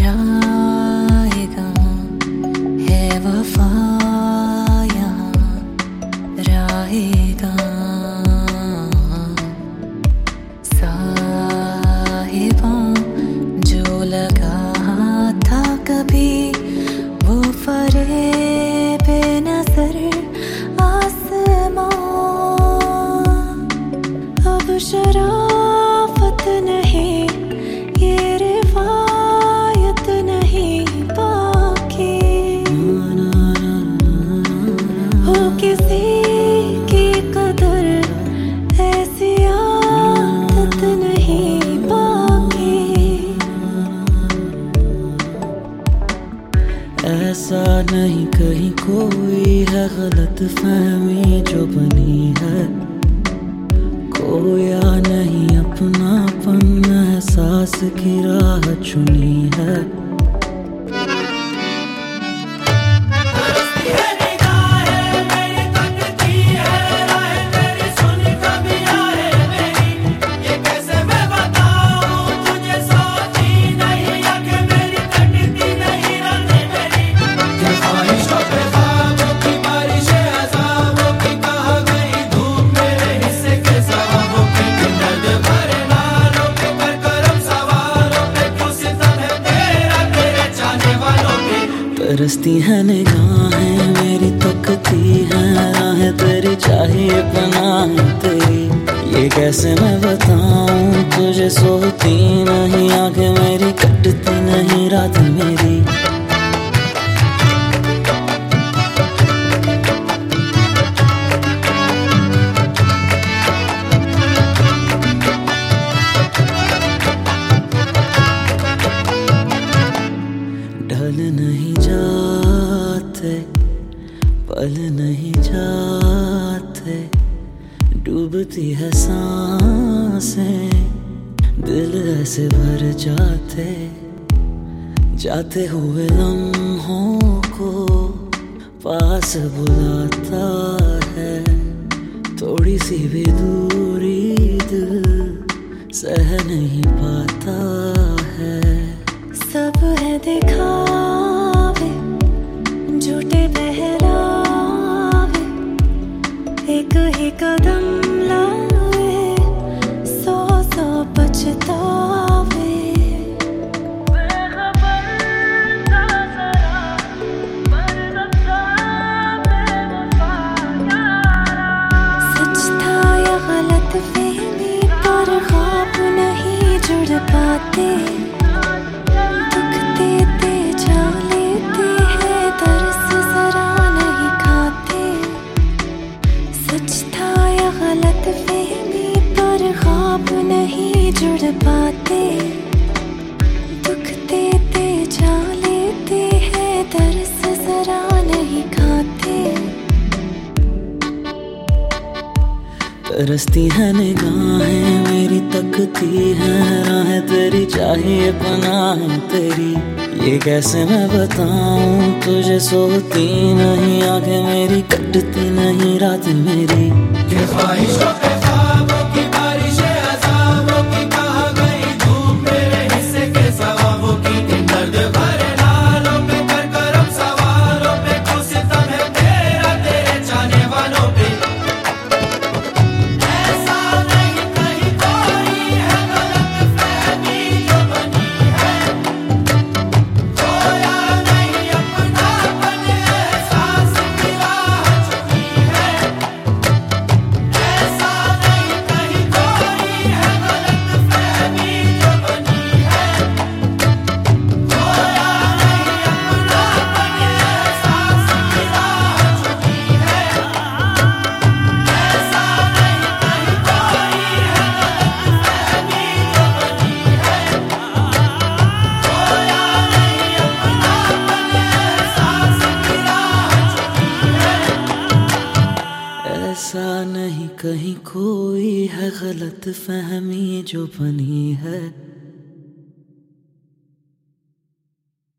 राहेगा है वफा यहाँ राहेगा साहिबा जो लगा था कभी वो फरेब नजर आसमां अब शराफत नहीं ये रिवायत नहीं बाकी हो किसी की कदर ऐसी आदत नहीं बाकी ऐसा नहीं कहीं कोई है गलत फहमी जो बनी है खोया नहीं अपनापन एहसास की राह चुनी है तरसती है निगाहें मेरी तकती है राहें तेरी चाहिए पनाह तेरी ये कैसे मैं बताऊं तुझे सोती नहीं आंखें मेरी कटती नहीं रात मेरी ढल नहीं जाते पल नहीं जाते डूबती है सांसें दिल ऐसे भर जाते जाते हुए लम्हों को पास बुलाता है थोड़ी सी भी दूरी दिल सह नहीं पाता है सब है दिखावे झूठे बहलावे एक ही कदम लाए सौ सौ पछतावे सच था या गलत फहमी पर ख्वाब नहीं जुड़ पाते नहीं जुड़ पाते दुख देते जा लेते हैं दर्द जरा नहीं खाते तरसती है निगाहें मेरी तकती है राहें तेरी चाहिए पनाह तेरी ये कैसे मैं बताऊं तुझे सोती नहीं आंखें मेरी कटती नहीं रात मेरी ये ख्वाहिशों पे ख्वाबों की बारिशें अज़ाबों की कहा गई धूप मेरे हिस्से के सवाबों की इन दर्द भरे नालों पे कर करम सवालों पे क्यों सितम है तेरा तेरे चाहने वालों पे ऐसा नहीं कहीं कोई है गलत फहमी जो बनी है खोया नहीं अपनापन एहसास की राह चुनी है ऐसा नहीं कहीं कोई है गलत फहमी जो बनी है खोया नहीं अपनापन एहसास की राह चुनी है ऐसा नहीं कहीं कोई है गलत फहमी जो बनी है खोया नहीं अपनापन एहसास की राह चुनी है ऐसा नहीं कहीं कोई है गलत फहमी जो बनी है।